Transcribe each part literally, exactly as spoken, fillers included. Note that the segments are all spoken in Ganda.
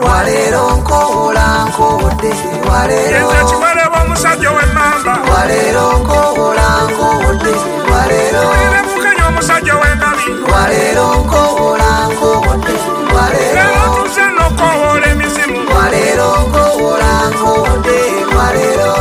walero nkowola nkowodde walero kiwaleba omusajja w'emmamba walero nkowola nkowodde walero bukenya omusajja w'engabi walero nkowola nkowodde walero tuze n'okoowola emizimu walero nkowola nkowodde walero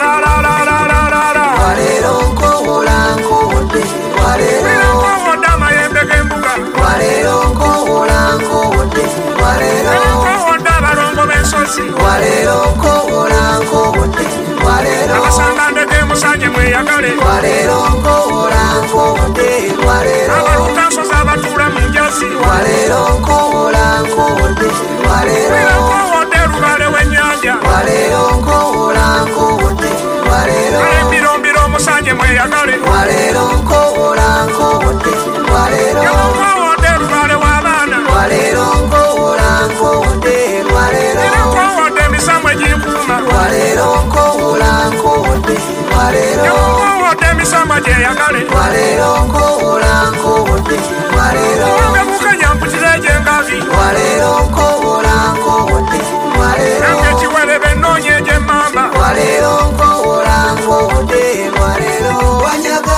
walero nkowola nkowodde walero nkowodde amayembe g'embuga walero nkowola nkowodde walero nkowodde abalongo b'ensozi walero nkowola nkowodde walero abasangande g'emusanje mweyagale walero nkowola nkowodde walero abaluka nsozi abatuula mu njazi walero nkowola nkowodde walero nkowodde lubale w'ennyanja walero nkowola nkowodde walero embirombiro omusanje mweyagale walero nkowola nkowodde walero nkowodde lubale w'abaana walero nkowola nkowodde walero nkowodde emisamwe ginkuuma walero nkowola nkowodde walero nkowodde emisamwe gyeyagale walero nkowola nkowodde walero nga bukenya mpukira egy'engabi walero nkowola nkowodde walero nange ekiwerebe ennoonya egy'emmamba walero nkowola nkowodde walero wanyaga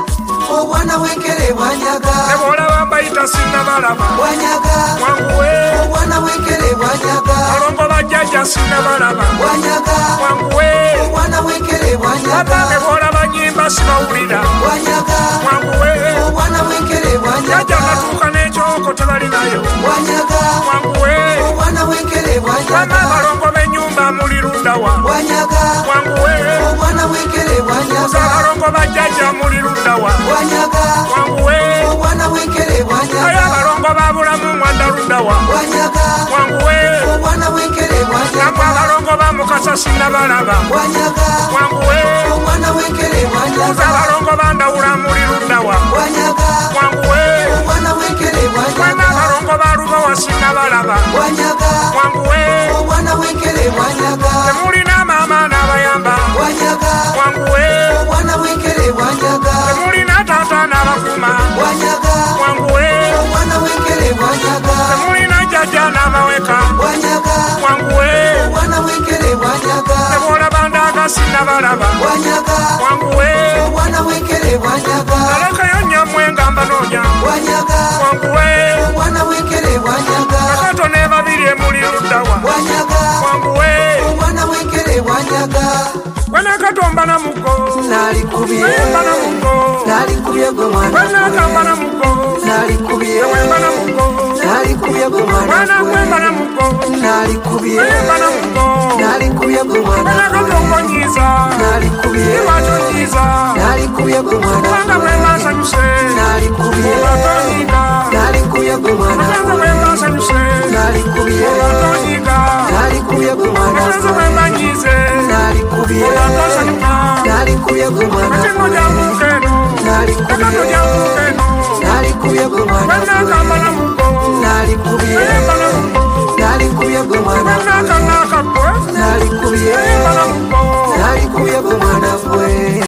obwana bw'enkere bwanyaga nebolaba mbayita sinnabalaba wanyaga wanguwe obwana bw'enkere bwanyaga balongo bajjajja sinnabalaba wanyaga wanguwe obwana bw'enkere bwanyaga aba nebolaba nyimba sibawulira wanyaga wanguwe obwana bw'enkere jajja bwanyaga batuuka n'ekyoko tebalinayo wanyaga wanguwe obwana bw'enkere bama bwanyaga abalongo b'ennyumba muli luddawa wanyaga wanguwe obwana bw'enkere bwanyaga abalongo bajjajja muli luddawa wanyaga wanguwe obwana bw'enkere ayo bwanyaga abalongo babulamu mwanda luddawa wanyaga wanguwe obwana bw'enkere nabwe bwanyaga abalongo ba mukasa sinnabalaba wanyaga wanguwe obwana bw'enkere uza bwanyaga abalongo bandawula muli luddawa wanyaga wanguwe obwana bw'enkere bwana bwanyaga abalongo ba lubowa sinnabalaba wanyaga wanguwe obwana bw'enkere bwanyaga temulina maama n'abayamba wanyaga wanguwe obwana bw'enkere bwanyaga temulina taata n'abakuma wanyaga wanguwe obwana bw'enkere bwanyaga temulina jjajja n'abaweka wanyaga wanguwe obwana bw'enkere bwanyaga tebolaba ndaga sinnabalaba wanyaga wanguwe obwana bw'enkere bwanyaga alekayo nyammwe nga mbanoonya wanyaga wanguwe obwana bw'enkere bwanyaga akato ne babiri emuli luddawa wanyaga wanguwe obwana bw'enkere bwanyaga wenakatomba na mugo nalikubye wemba na mugo nalikubye gwe mwana wenakamba na mugo nalikubye wemba na mugo nalikubye gwe mwana wenakwemba na mugo nalikubye wemba na mugo nalikubye gwe mwana wenakatongonyiza nalikubye iwatonyiza nalikubye gwe mwana kubanga bwembasanyuse nalikubye obatonyiga nalikubye gwe mwana kubanga bwembasanyuse nalikubye obatonyiga nalikubye gwe mwana kubanga bwembanyize nalikubye obatosanyuka nalikubye gwe mwana ekingo gyamukeno nalikubye ekato gyamukeno nalikubye gwe mwana wenakamba na mugo nalikubye wemba na mugo nalikubye gwe mwana wenakanakakwe nalikubye wemba na mugo nalikubye gwe mwana gwe